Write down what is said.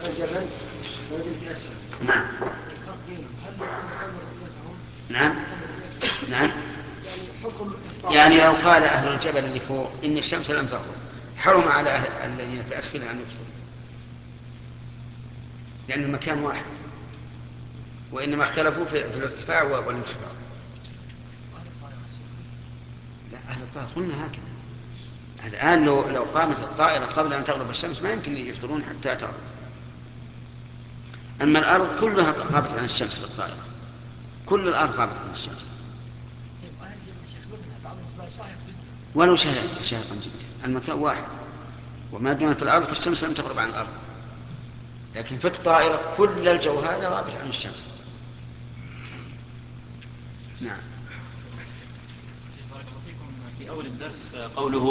الجبل ويوجد في أسفل. نعم. نعم. نعم. يعني لو قال أهل الجبل اللي فوق إن الشمس لم تغرب حرم على الذين في أسفلها أن يفطروا، لأن المكان واحد، وإنما اختلفوا في الارتفاع والانخفاض. لا، أهل الطائرة قلنا هكذا. الآن لو قامت الطائرة قبل أن تغرب الشمس ما يمكن يفطرون حتى تغرب. أما الأرض كلها غابت عن الشمس بالطائرة، كل الأرض غابت عن الشمس ولو شاهقا جدا، المكان واحد، وما دون في الأرض فالشمس لم تغرب عن الأرض، لكن في الطائرة كل الجو هذا غابت عن الشمس. نعم. بارك الله فيكم. في أول الدرس قوله